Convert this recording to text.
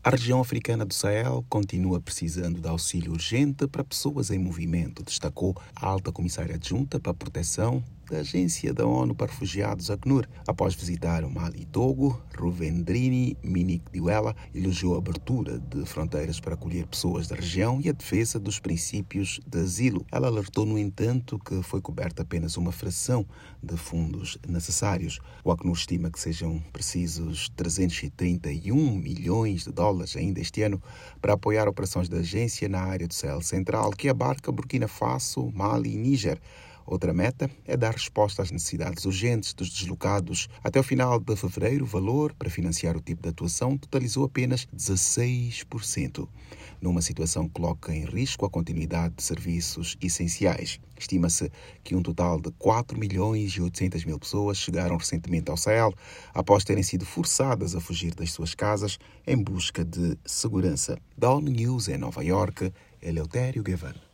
A região africana do Sahel continua precisando de auxílio urgente para pessoas em movimento, destacou a alta comissária adjunta para a proteção da Agência da ONU para Refugiados, ACNUR. Após visitar o Mali e Togo, Ruvendrini Minic-Diwela elogiou a abertura de fronteiras para acolher pessoas da região e a defesa dos princípios de asilo. Ela alertou, no entanto, que foi coberta apenas uma fração de fundos necessários. O ACNUR estima que sejam precisos 331 milhões de dólares ainda este ano para apoiar operações da agência na área do Sahel Central, que abarca Burkina Faso, Mali e Níger. Outra meta é dar resposta às necessidades urgentes dos deslocados. Até o final de fevereiro, o valor para financiar o tipo de atuação totalizou apenas 16%, numa situação que coloca em risco a continuidade de serviços essenciais. Estima-se que um total de 4.800.000 pessoas chegaram recentemente ao Sahel após terem sido forçadas a fugir das suas casas em busca de segurança. Da ONU News em Nova Iorque, Eleutério Gavan.